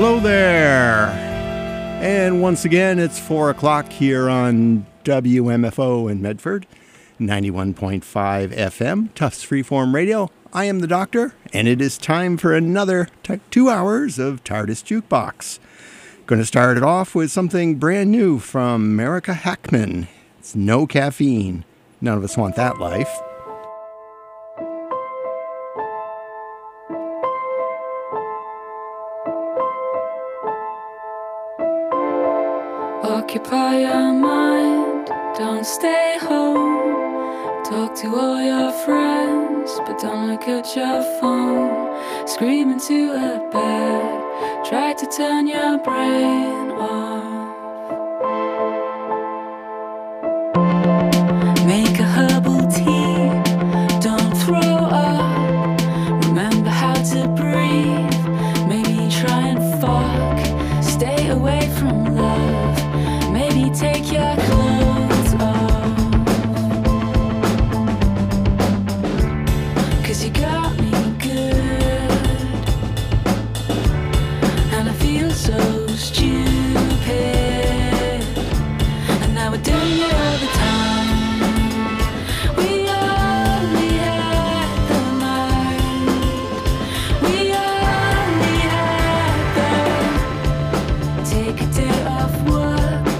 Hello there. And once again, it's 4 o'clock here on WMFO in Medford, 91.5 FM, Tufts Freeform Radio. I am the Doctor, and it is time for another 2 hours of TARDIS Jukebox. Going to start it off with something brand new from Marika Hackman. It's No Caffeine. None of us want that life. Occupy your mind, don't stay home. Talk to all your friends, but don't look at your phone. Scream into a bed, try to turn your brain off. Make a herbal tea, don't throw up. Remember how to breathe, maybe try and fuck. Stay away from love. Maybe take your clothes off, 'cause you got me good, and I feel so stupid, and now we're doing it all the time. We only had the night, we only had the take a day off work.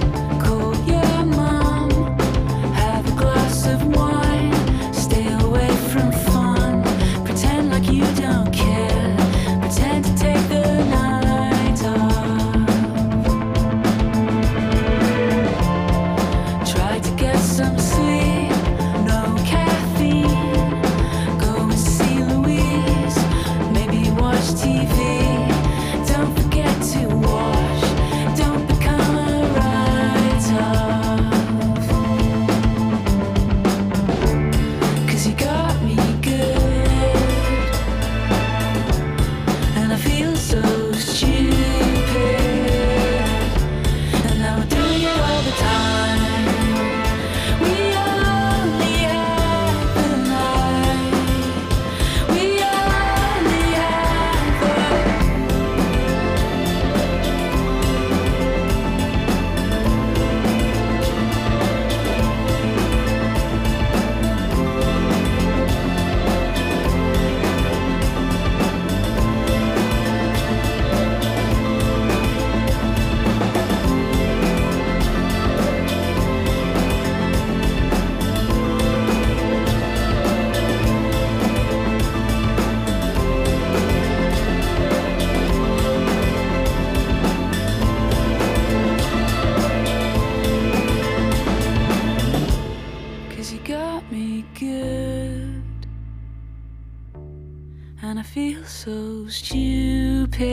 So stupid.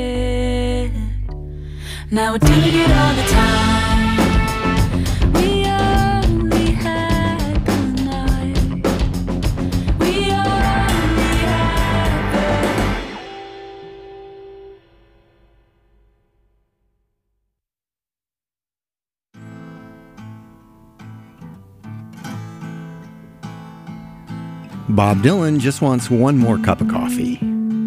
Now we're doing it all the time. We only had the night. We only had the... Bob Dylan just wants one more cup of coffee.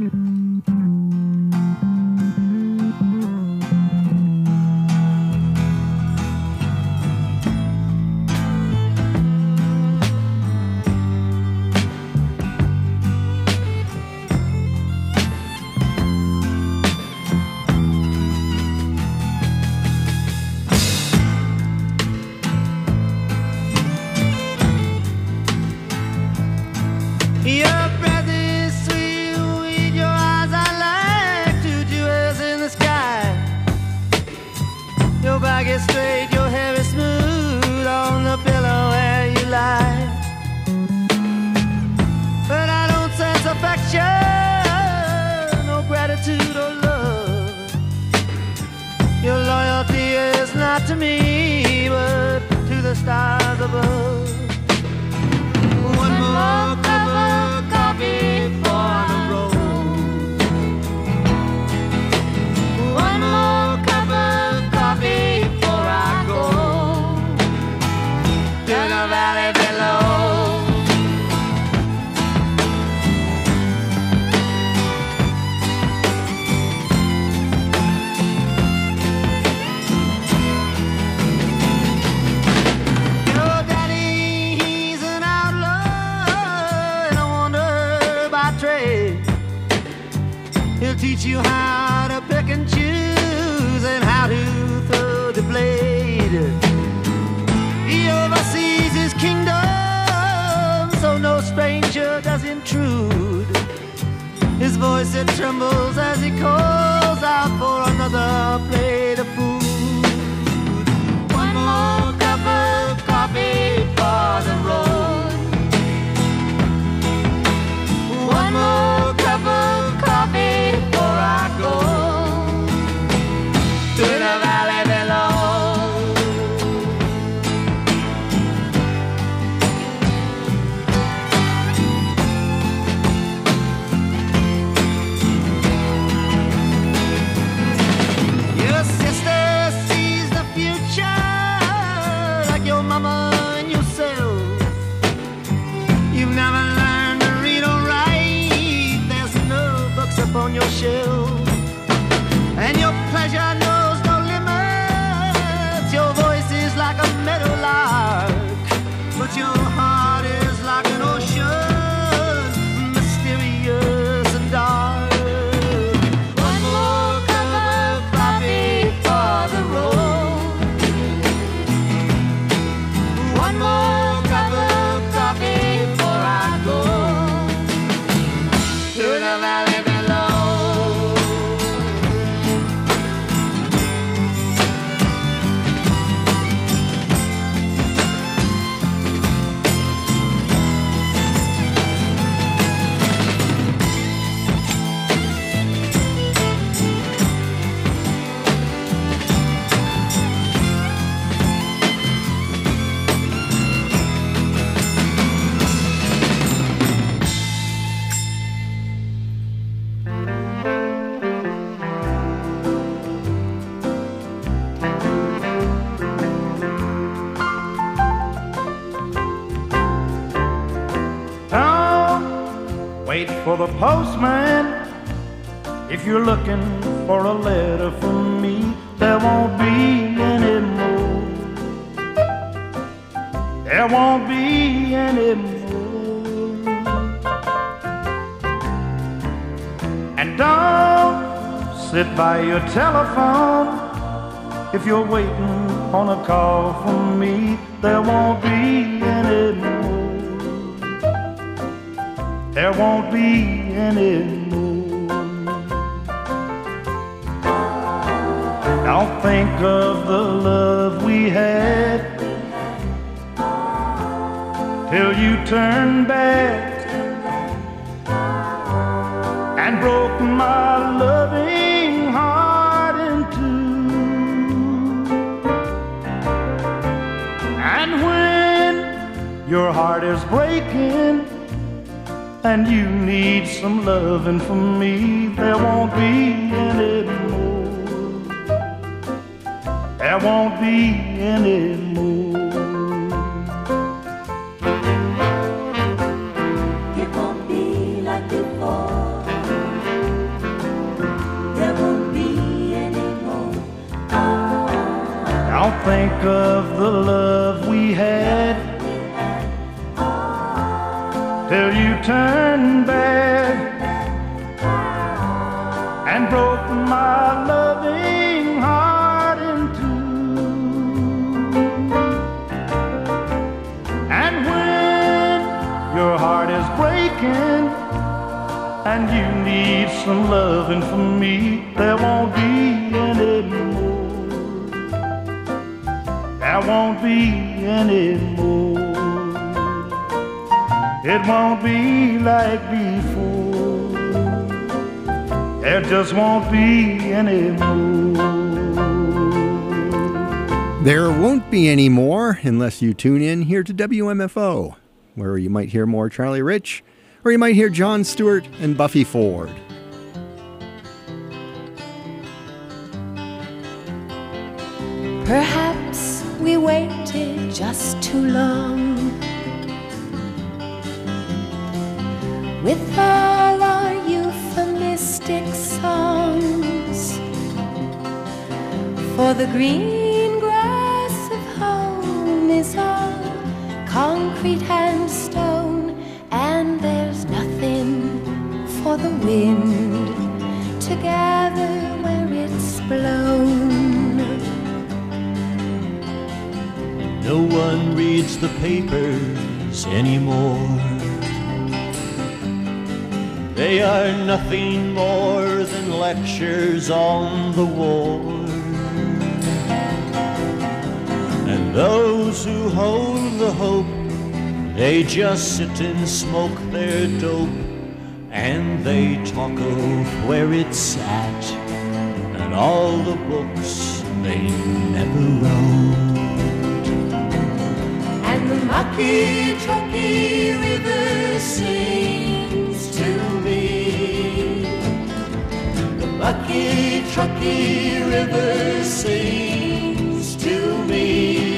Your breath is sweet with your eyes are like two jewels in the sky. Your back is straight, your hair is smooth on the pillow where you lie. But I don't sense affection, no gratitude or love. Your loyalty is not to me, but to the stars above. One more cup of coffee for the road. One more cup of coffee before I go to the valley below. teach you how to pick and choose and how to throw the blade. He oversees his kingdom, so no stranger does intrude. His voice, it trembles as he calls out for another plate of food. One more cup of coffee for the road. One more cup of coffee before I go to the valley below. Your sister sees the future like your mama and yourself. You've never learned to read or write. There's no books upon your shelf, and your pleasure knows no limits. Your voice is like a meadowlark, but your heart is like an ocean, mysterious and dark. One more cup of coffee for the road. One more cup of coffee before I go to the valley below. Don't wait for the postman. If you're looking for a letter from me, there won't be any more. There won't be any more. And don't sit by your telephone. If you're waiting on a call from me, there won't be any more. There won't be any more. Don't think of the love we had till you turned back and broke my loving heart in two. And when your heart is breaking and you need some loving from me, there won't be any more. There won't be any more. It won't be like before. There won't be any more. Don't think of the love we had till you turned back and broke my loving heart in two. And when your heart is breaking and you need some loving from me, there won't be any more. There won't be any more. It won't be like before. There just won't be any more. There won't be any more unless you tune in here to WMFO, where you might hear more Charlie Rich, or you might hear Jon Stewart and Buffy Ford. Perhaps we waited just too long with all our euphemistic songs, for the green grass of home is all concrete and stone, and there's nothing for the wind to together where it's blown. No one reads the papers anymore. They are nothing more than lectures on the war. And those who hold the hope, they just sit and smoke their dope, and they talk of where it's at and all the books they never wrote. And the mucky, trucky river sings to me. The mucky, trucky river sings to me.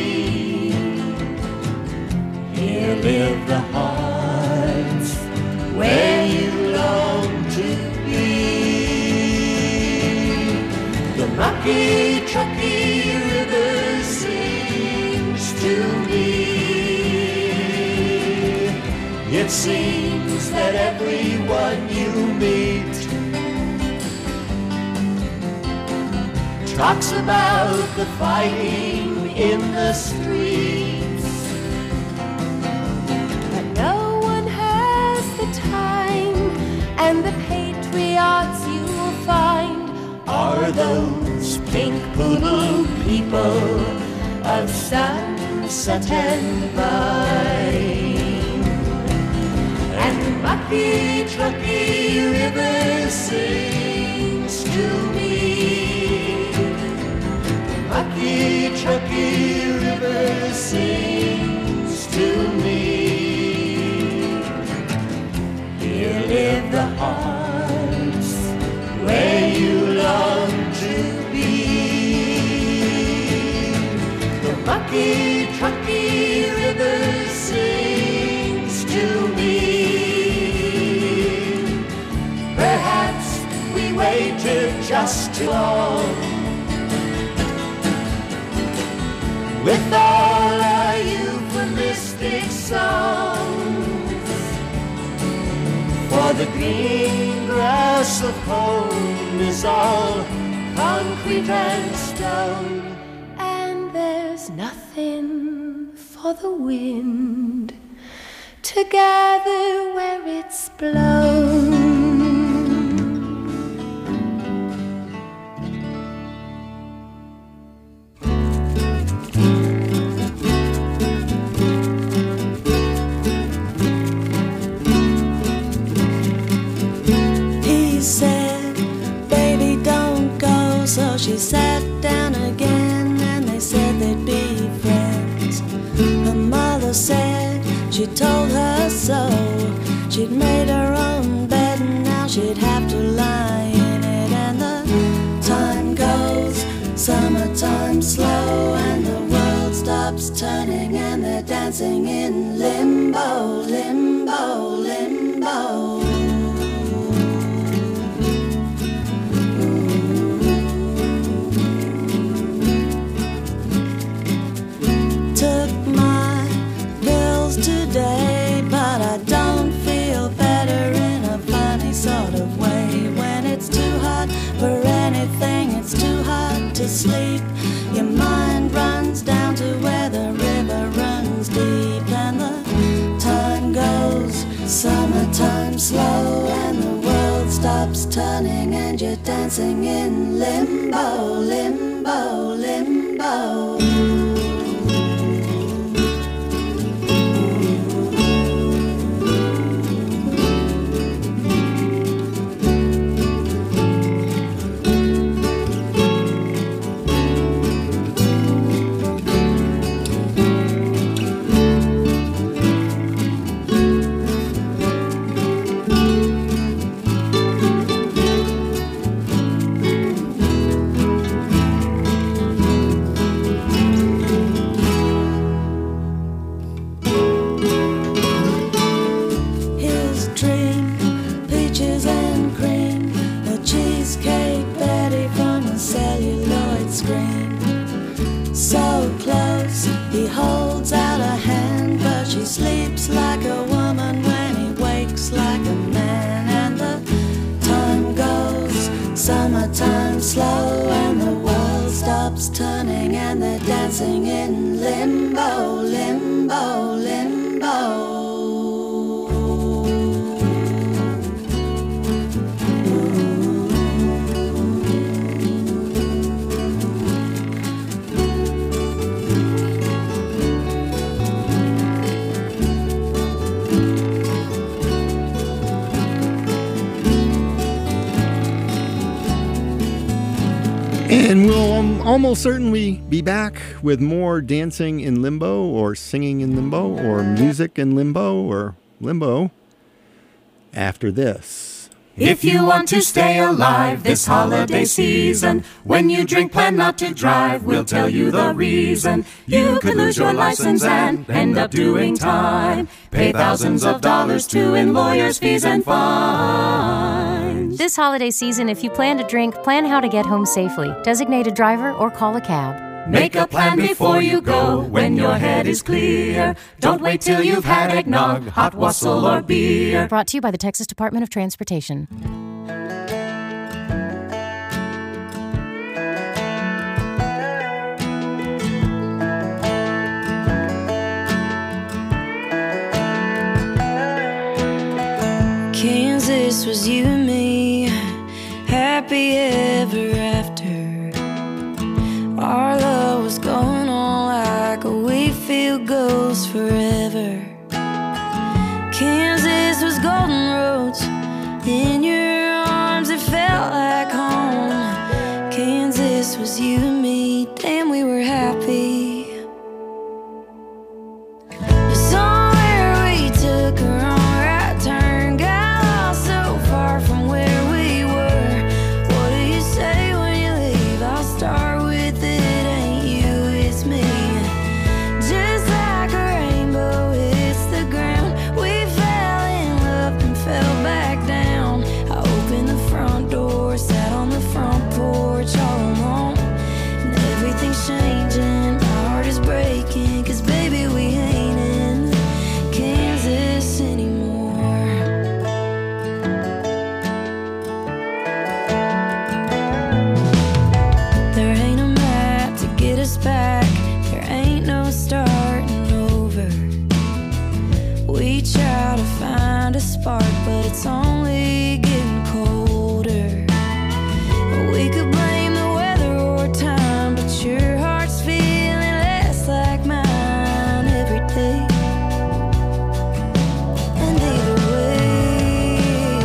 Here live the hearts where you long to be. The mucky, trucky river sings to me. It seems that everyone you meet talks about the fighting in the streets, but no one has the time, and the patriots you'll find are those pink poodle people of sunset and vine. And the mucky, trucky river sings to me. The mucky, trucky river sings to me. Here live the hearts where you long to be. The mucky, trucky river sings to me. Perhaps we waited just too long with all our euphemistic songs, for the green grass of home is all concrete and stone, and there's nothing for the wind to gather where it's blown. He said, baby, don't go. So she sat down again, and they said they'd be friends. Her mother said she told her so. She'd made her own bed, and now she'd have to lie in it. And the time goes, summertime slow, and the world stops turning, and they're dancing in limbo, limbo, limbo. Took my pills today, but I don't feel better in a funny sort of way. When it's too hot for anything, it's too hot to sleep. Your mind runs down to where the river runs deep, and the time goes, summertime slow, and the world stops turning, and you're dancing in limbo, limbo, limbo. Sleeps like a woman when he wakes like a man, and the time goes sing and they're dancing in limbo, limbo, limbo. And we'll almost certainly be back with more dancing in limbo or singing in limbo or music in limbo or limbo after this. If you want to stay alive this holiday season, when you drink, plan not to drive. We'll tell you the reason. You could lose your license and end up doing time. Pay thousands of dollars to in lawyers' fees and fines. This holiday season, if you plan to drink, plan how to get home safely. Designate a driver or call a cab. Make a plan before you go when your head is clear. Don't wait till you've had eggnog, hot wassail, or beer. Brought to you by the Texas Department of Transportation. Kansas was you and me, happy ever after. Our love was going on like a wheat field goes forever. Kansas was golden roads, in your arms it felt like home. Kansas was you and me, damn we were happy. But somewhere we took a wrong right turn, got lost so far from where we were. What do you say when you leave? I'll start with changing, my heart is breaking, 'cause baby we ain't in Kansas anymore. There ain't a map to get us back, there ain't no starting over. We try to find a spark, but it's only getting colder. We could blame the weather or time, but your heart's feeling less like mine every day. And either way,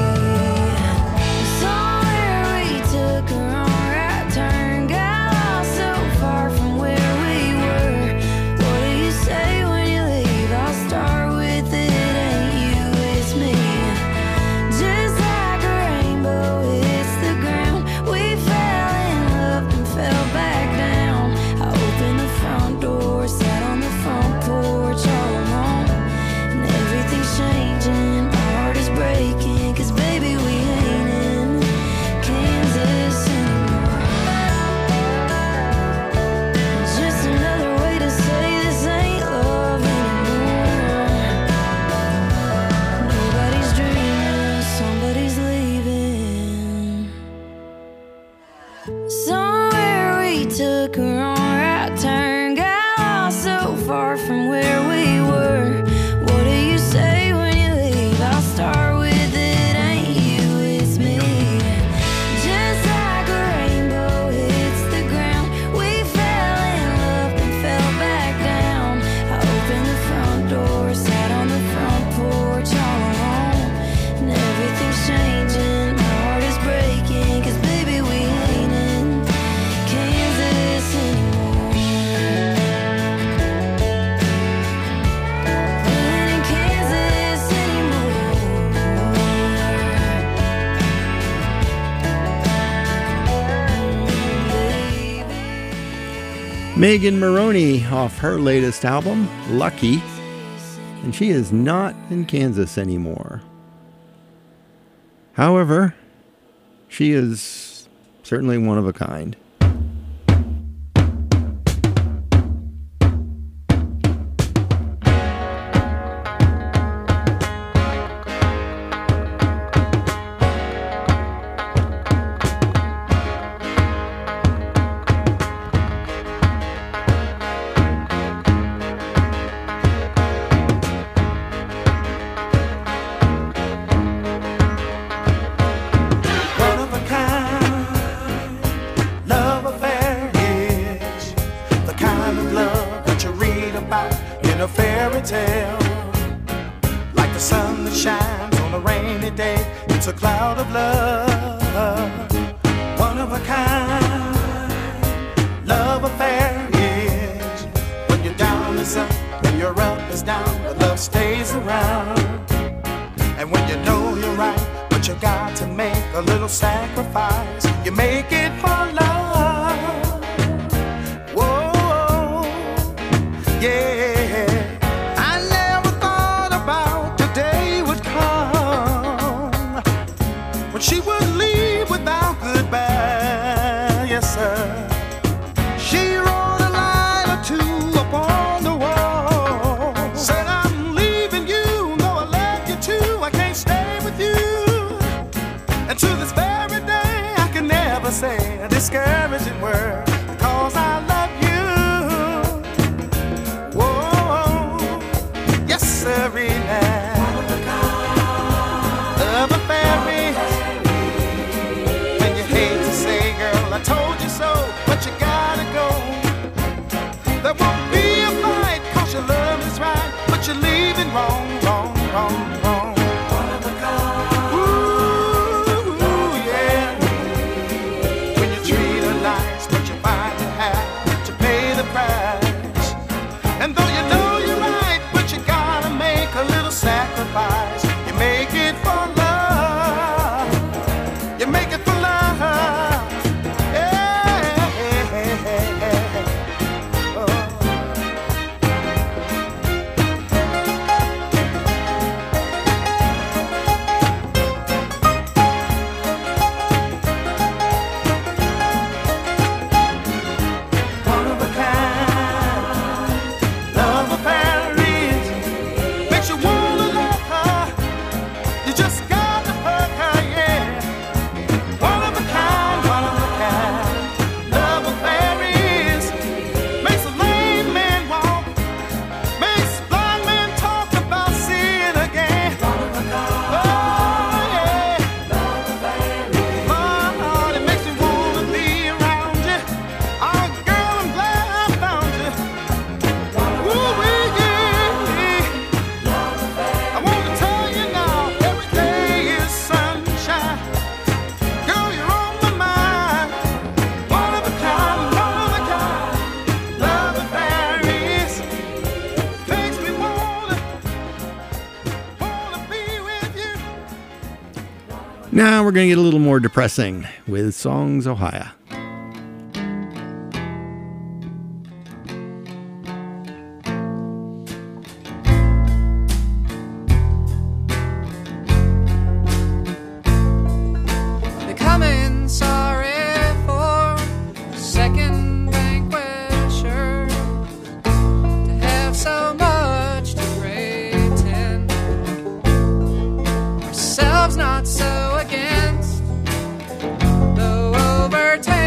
somewhere we took a wrong right turn, got lost so far from where we were. What do you say when you leave? I'll start with it ain't you, it's me. Just like a rainbow hits the ground, we fell in love and fell back down. I opened the front door, sat on the front porch all alone, and everything's changing, my heart is breaking, 'cause baby we ain't in Kansas anymore. Just another way to say this ain't love anymore. Nobody's dreaming, somebody's leaving. Somewhere we took a wrong right turn, got lost so far from where we were. What do you say when you leave? I'll start with it ain't you, it's me. Just like a rainbow hits the ground, we fell in love and fell back down. I opened the front door, sat on the front porch all alone, and everything's changing, my heart is breaking, 'cause baby we ain't in Kansas anymore. We ain't in Kansas anymore. Baby. Megan Moroney off her latest album, Lucky, and she is not in Kansas anymore. However, she is certainly one of a kind. kind of love that you read about in a fairy tale. Like the sun that shines on a rainy day, it's a cloud of love. One of a kind love affair is when you're down is up and you're up is down, but love stays around. And when you know you're right, but you got to make a little sacrifice, you make it for love. Whoa, yeah. I never thought about the day would come when she would leave without goodbye. Yes, sir. She wrote a line or two upon the wall, said I'm leaving you, though I love you too, I can't stay with you. And to this very day I can never say a discouraging word, because I love you. Whoa, yes sirree now. Love a fairy. When you hate to say, girl, I told you so, but you gotta go. There won't be a fight, cause your love is right, but you're leaving wrong, wrong, wrong, wrong. Ooh, yeah. When you treat her nice, but you find you have to pay the price. And though you know you're right, but you gotta make a little sacrifice. You make it for love. You make it for love. Yeah. Oh. One of a kind, love affair is, makes you wanna love her. You just gotta hurt her, yeah. One of a kind, love affair is, makes a lame man walk, makes blind men talk about seeing again. Oh yeah, Lord, it makes me wanna be around you. Oh girl, I'm glad I found you. Ooh, yeah. I wanna tell you now, every day is sunshine. Girl, you're on my mind. One of a kind, love affair is, makes me wanna be with you. Now we're going to get a little more depressing with Songs Ohio. Becoming sorry for a second vanquisher, to have so much to pretend, ourselves not so against, though overtaken.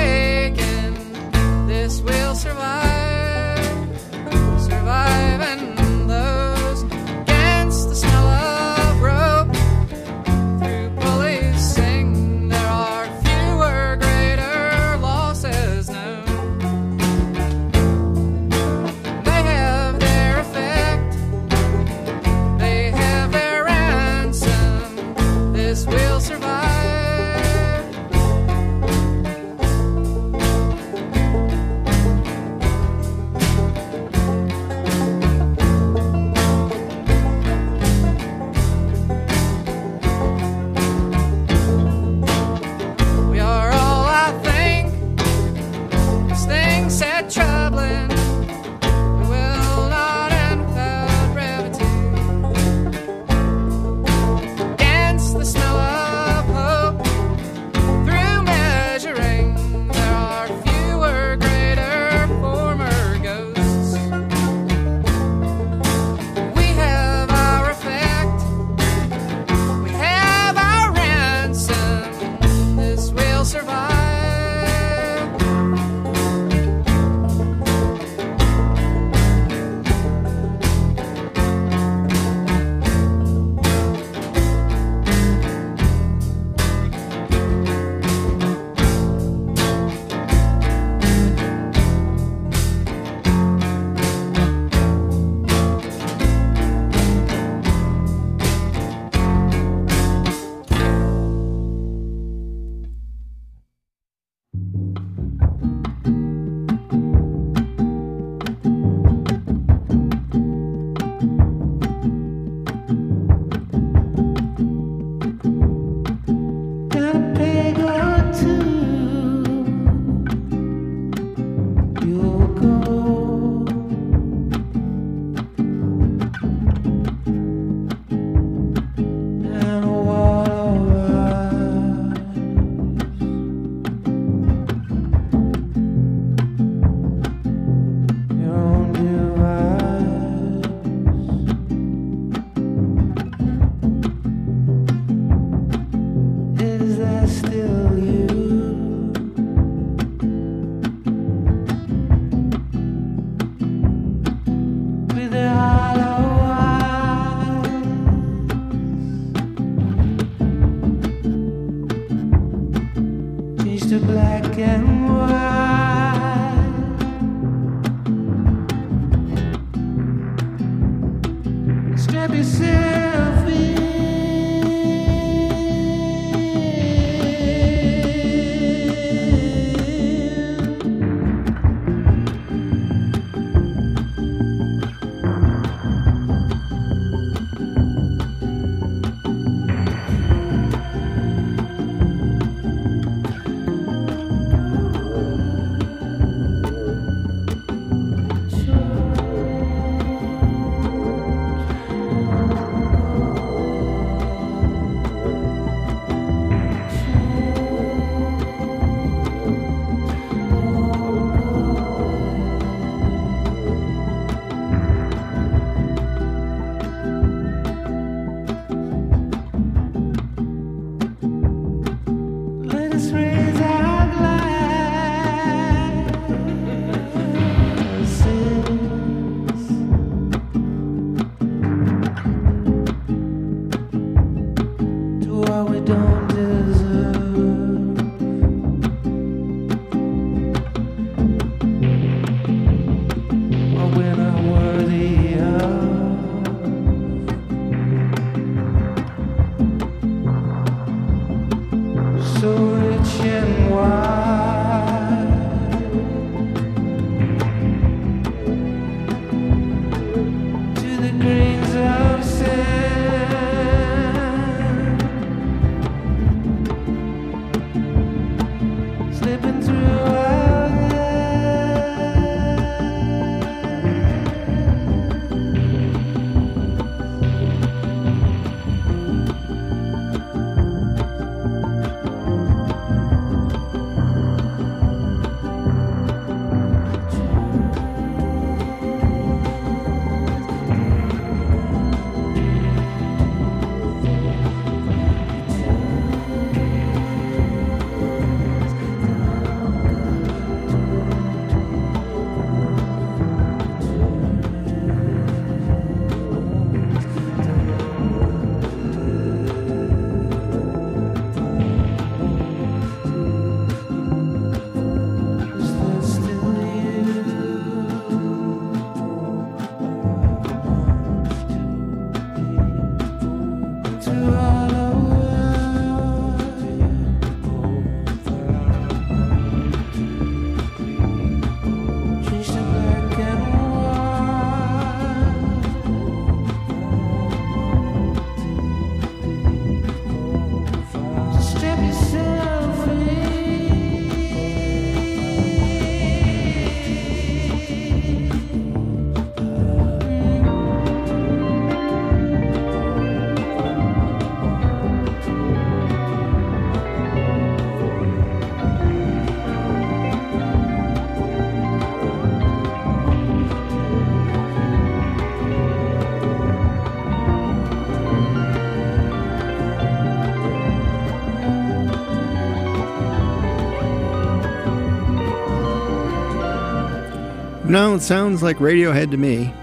No, it sounds like Radiohead to me.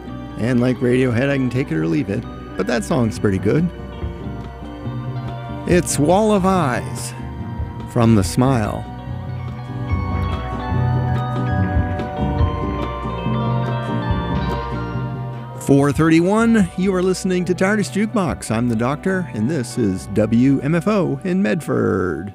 And like Radiohead, I can take it or leave it. But that song's pretty good. It's Wall of Eyes from The Smile. .431, you are listening to TARDIS Jukebox. I'm the Doctor, and this is WMFO in Medford.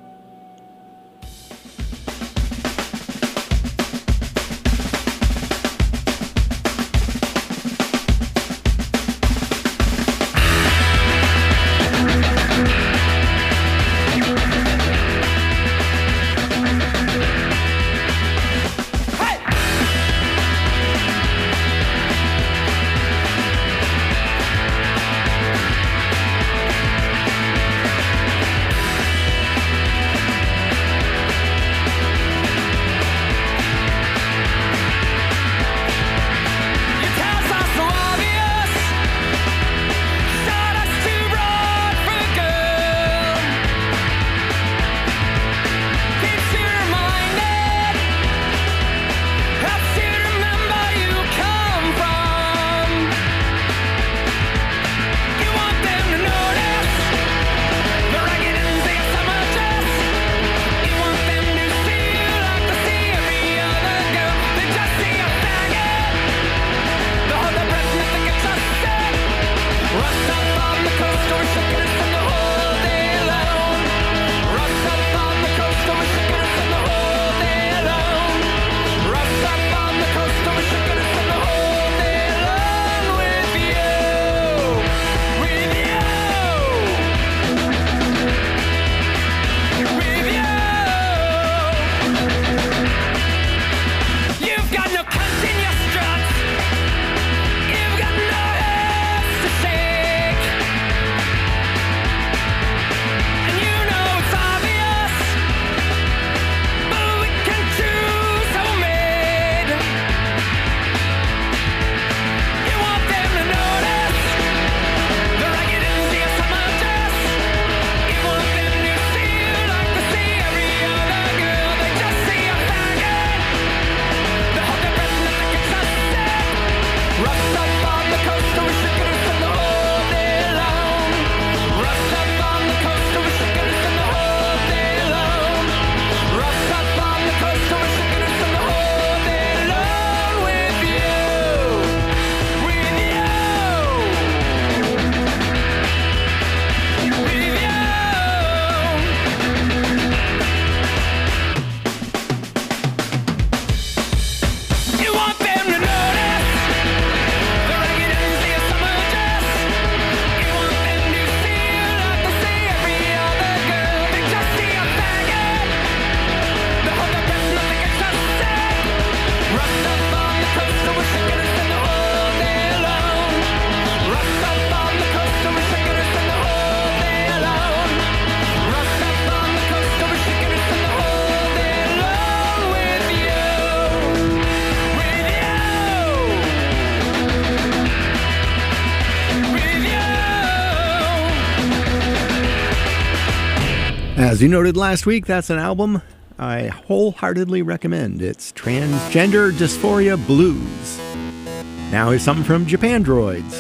As you noted last week, that's an album I wholeheartedly recommend. It's Transgender Dysphoria Blues. Now here's something from Japandroids.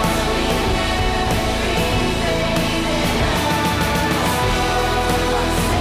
Say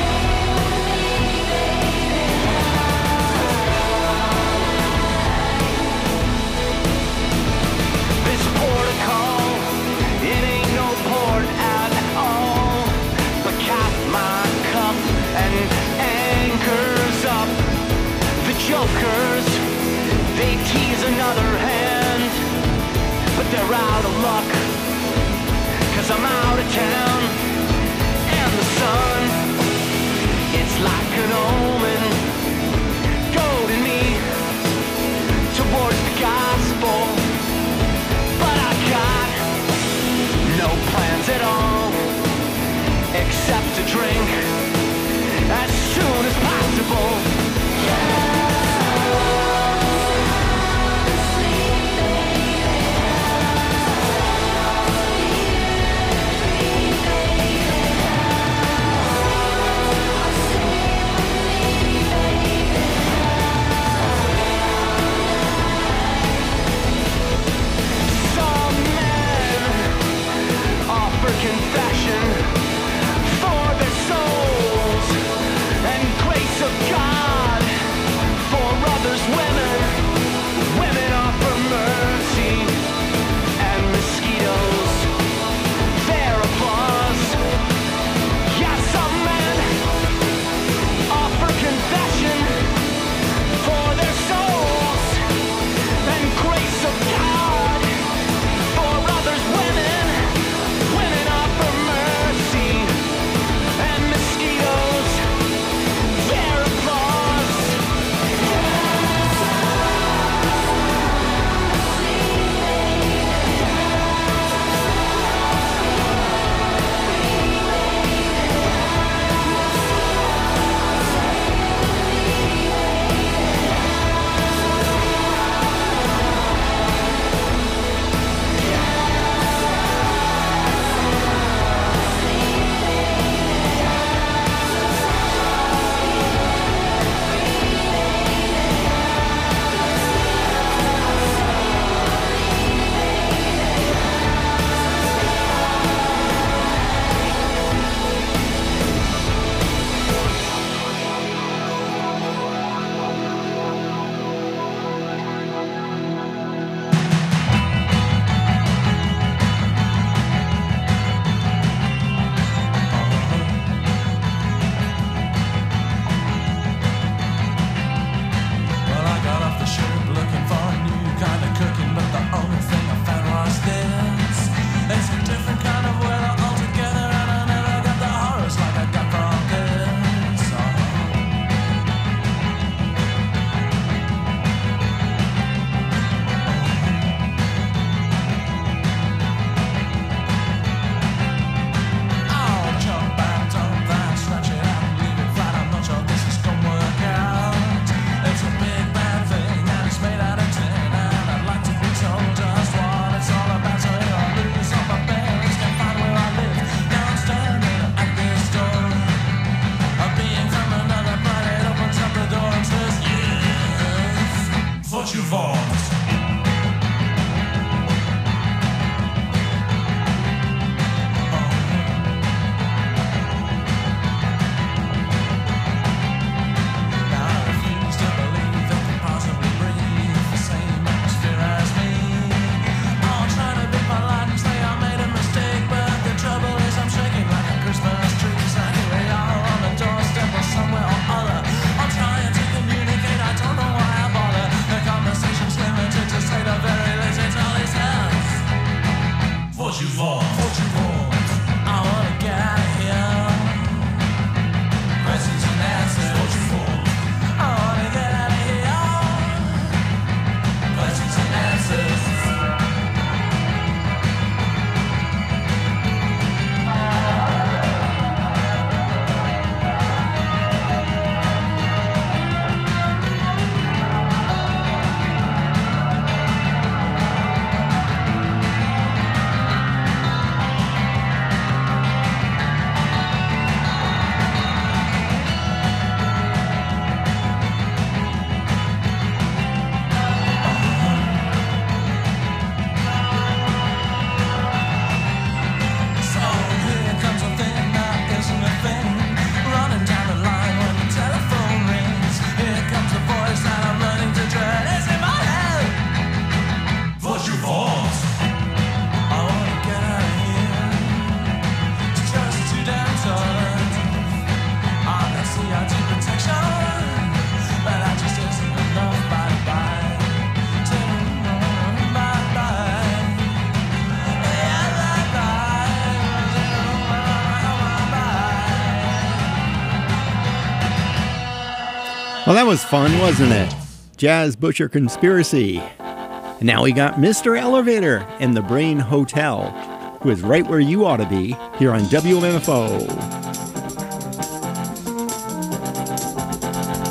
Well, that was fun, wasn't it? Jazz Butcher Conspiracy. And now we got Mr. Elevator and the Brain Hotel, who is right where you ought to be here on WMFO.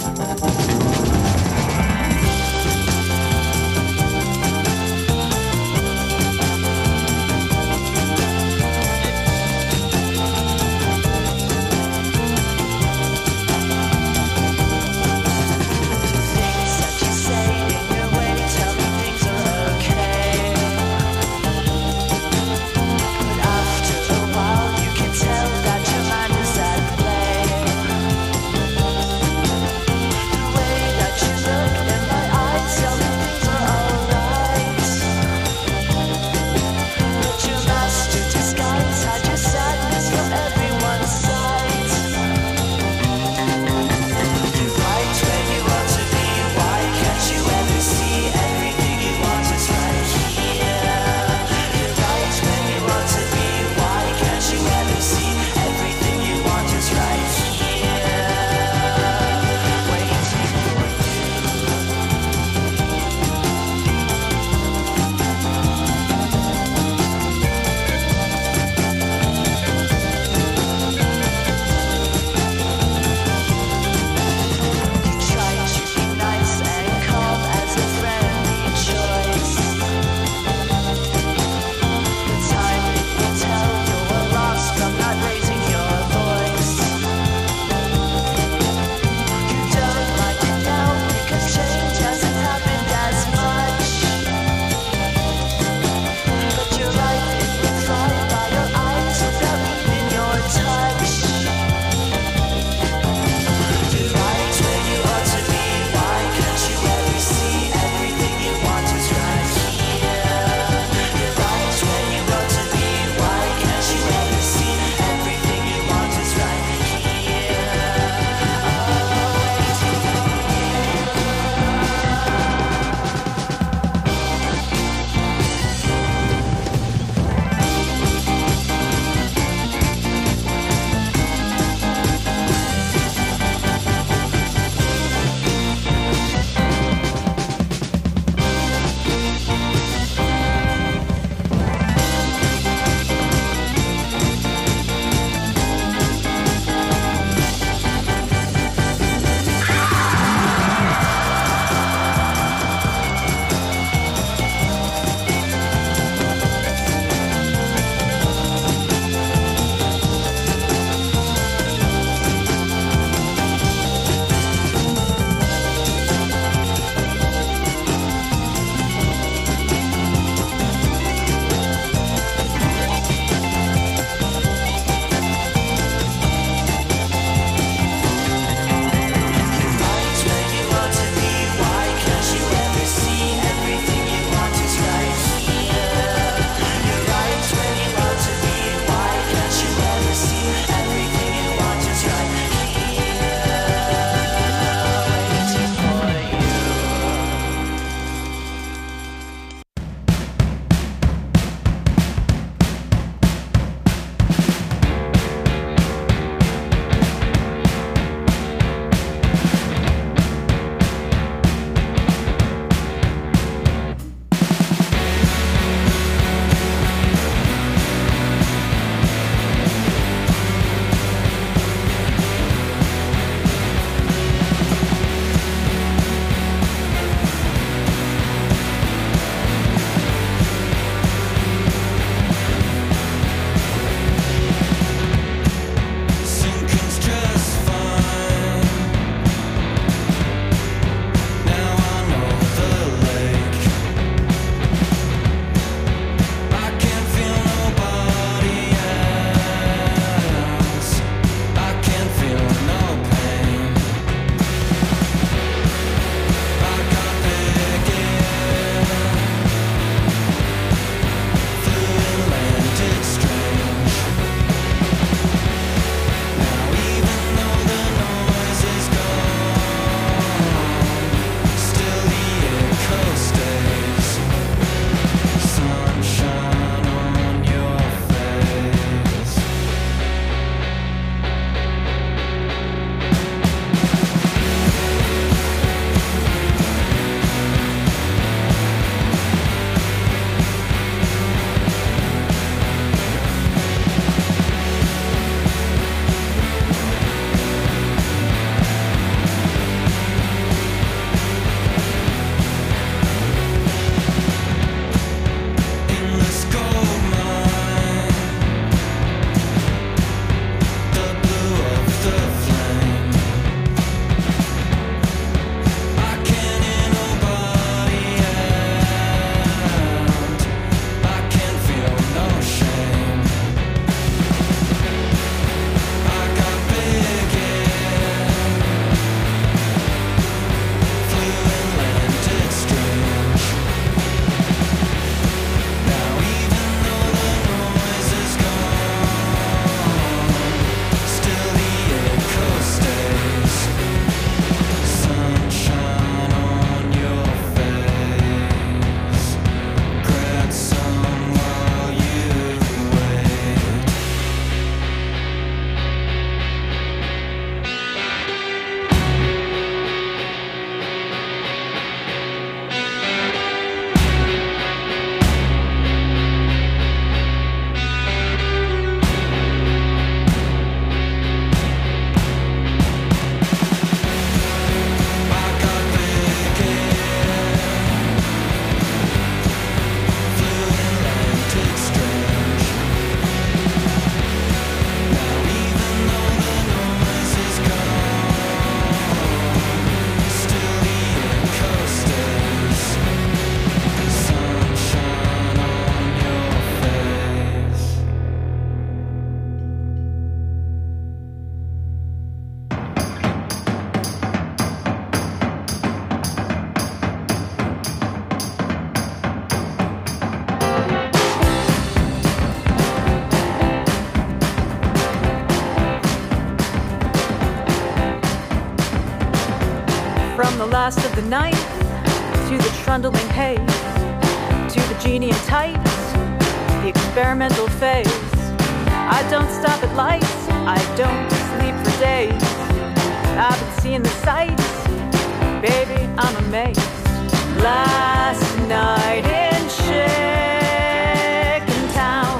the last of the night, to the trundling haze, to the genie in tights, the experimental phase. I don't stop at lights, I don't sleep for days. I've been seeing the sights, baby, I'm amazed. Last night in Chicken Town,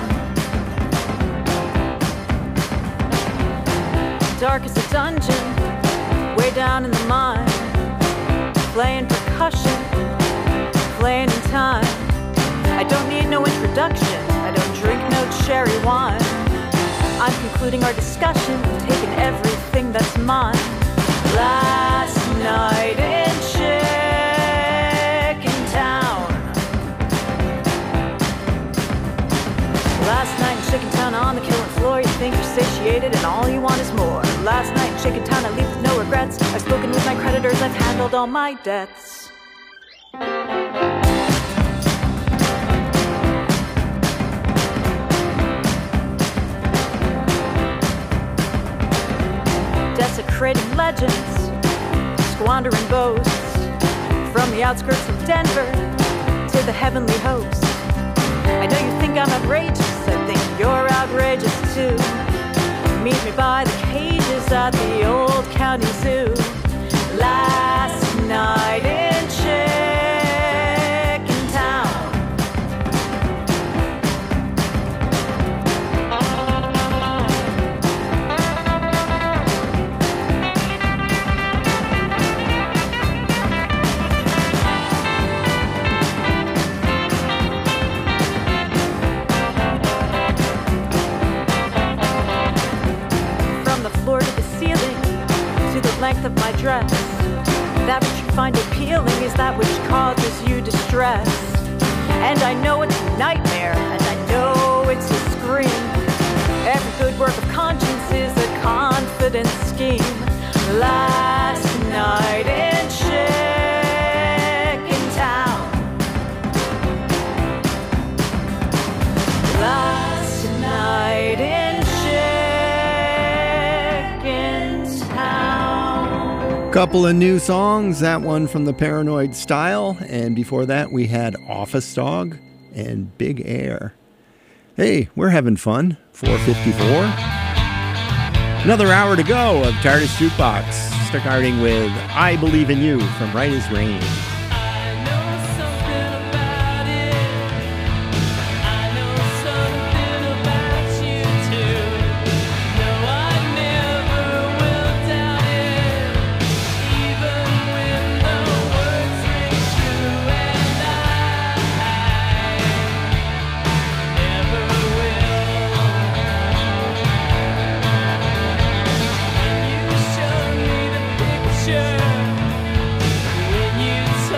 dark as a dungeon, way down in the mine, playing percussion, playing in time. I don't need no introduction, I don't drink no cherry wine. I'm concluding our discussion, taking everything that's mine. Last night in Chicken Town. Last night in Chicken Town, on the killing floor, you think you're satiated and all you want is more. Last night in Chicken Town, I leave with no regrets. I've spoken with my creditors, I've handled all my debts. Desecrating legends, squandering boasts, from the outskirts of Denver to the heavenly host. I know you think I'm outrageous, I think you're outrageous too. Meet me by the cages at the old county zoo. Last night in Chicken Town. Length of my dress, that which you find appealing is that which causes you distress. And I know it's a nightmare, and I know it's a scream. Every good work of conscience is a confident scheme. Last night in Chicken Town. Last night in Chicken Town. Couple of new songs, that one from the Paranoid Style, and before that we had Office Dog and Big Air. Hey, we're having fun. 4:54. Another hour to go of TARDIS Jukebox, starting with I Believe in You from Right as Rain. When you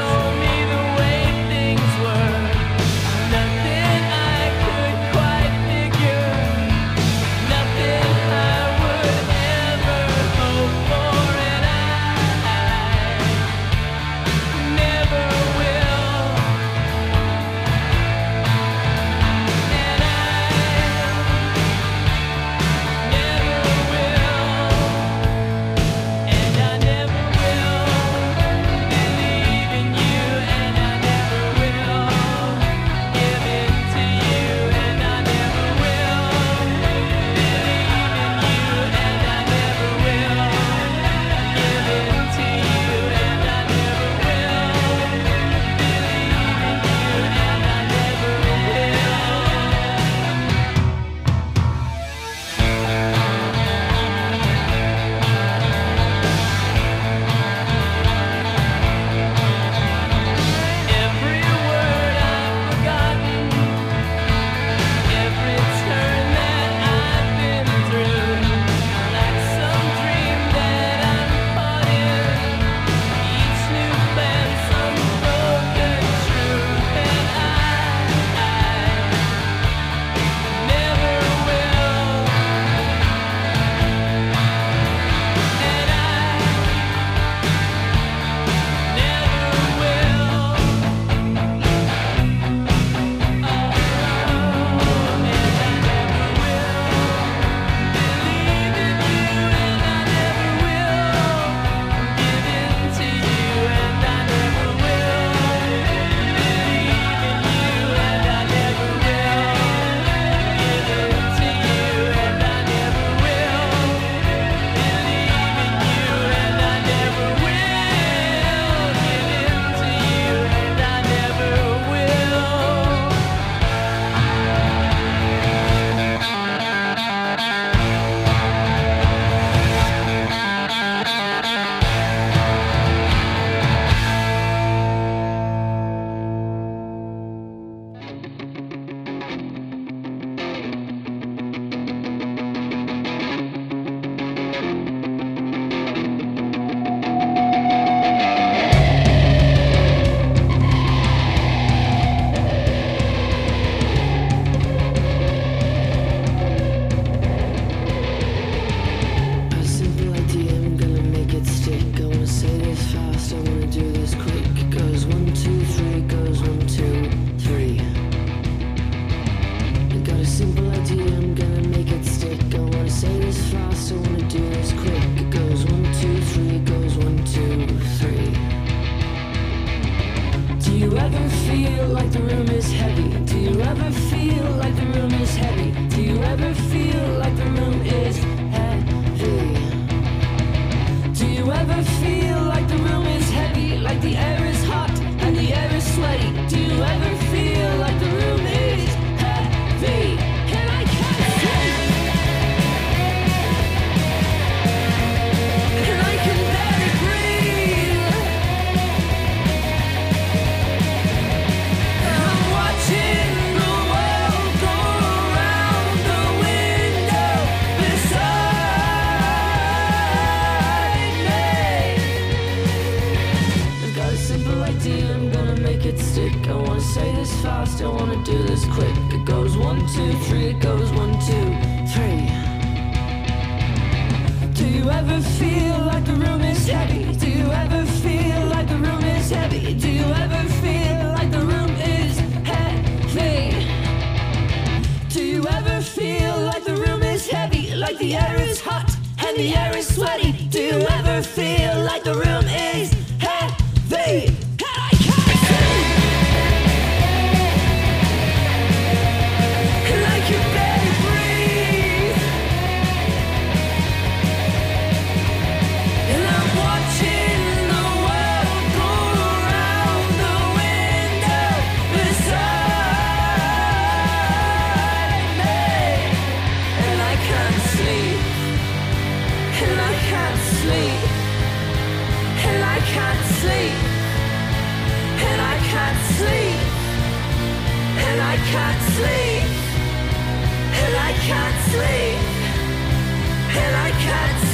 still wanna do this quick. It goes 1, 2, 3, it goes 1, 2, 3. Do you ever feel like the room is heavy? Do you ever feel like the room is heavy? Do you ever feel like the room is heavy? Do you ever feel like the room is heavy? Like the air is hot and the air is sweaty? Do you ever feel like the room is heavy? Can't sleep, and I can't sleep, and I can't sleep.